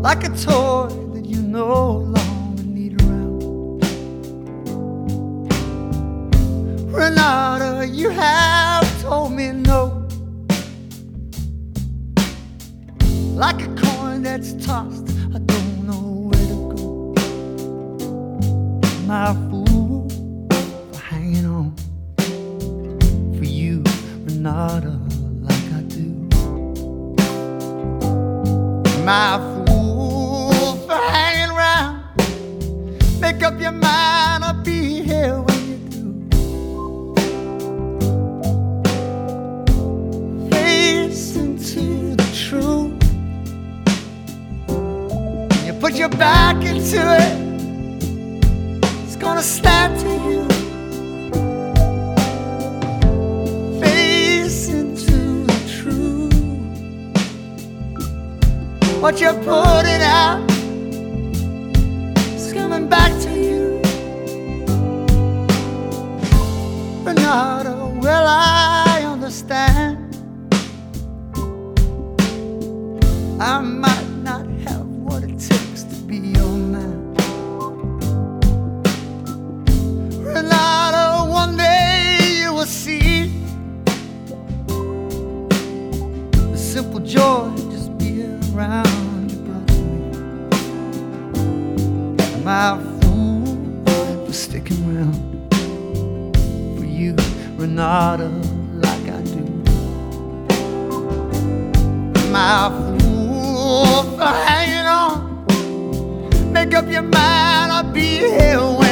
like a toy that you no longer need around. Renata, you have told me no, like a coin that's tossed, I don't know where to go. My fool for hanging on for you, Renata, like I do. My fool for hanging around. Make up your mind, I'll be here when you do. Face into the truth. You put your back into it, it's gonna snap to you. Face into the truth. What you're putting out is coming back to you. Renata, well, I understand. I might not have what it takes to be your man. Renata, one day you will see the simple joy just being around you brought to me. My fool for sticking around for you, Renata, like I do. My fool for hanging on. Make up your mind, I'll be here.